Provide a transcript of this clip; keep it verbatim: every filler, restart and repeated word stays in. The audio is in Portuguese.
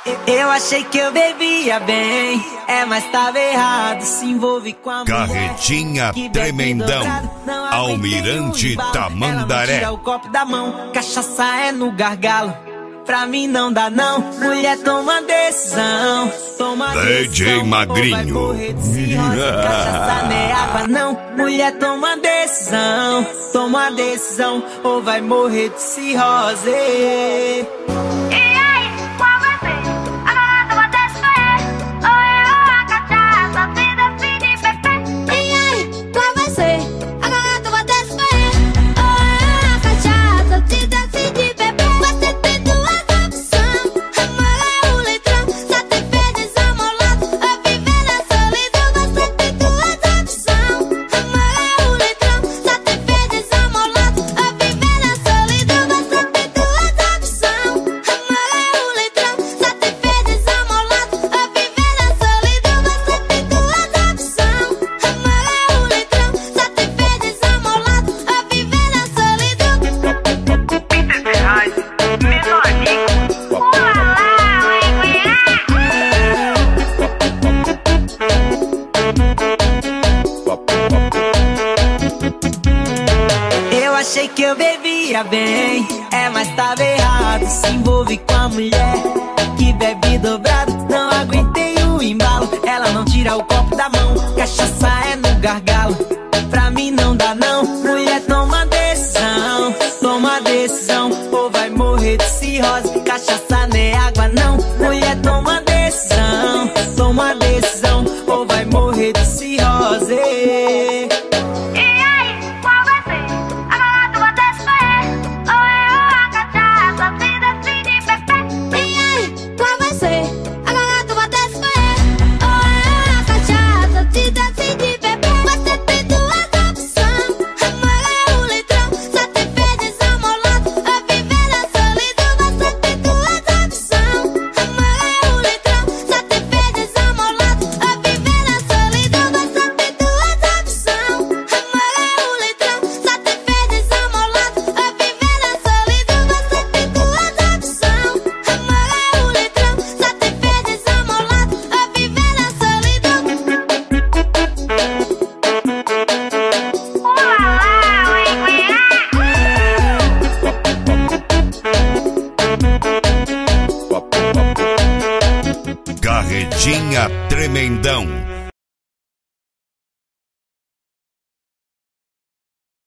Eu achei que eu bebia bem, é, mas tava errado. Se envolve com a Carretinha Tremendão, Almirante Tamandaré. Tira o copo da mão, cachaça é no gargalo. Pra mim não dá não, mulher toma decisão. Toma D J decisão, Magrinho. ou vai morrer de cirrose. Cachaça não é água não, mulher toma decisão. Toma decisão, ou vai morrer de cirrose. Achei que eu bebia bem, é, mas tava errado. Se envolve com a mulher que bebe dobrado. Não aguentei o embalo, ela não tira o copo da mão. Cachaça é no gargalo, pra mim não dá não. Mulher toma decisão, toma decisão, ou vai morrer de cirrose. Cachaça não é água não, mulher toma decisão. Toma decisão, ou vai morrer de cirrose. Carretinha Tremendão,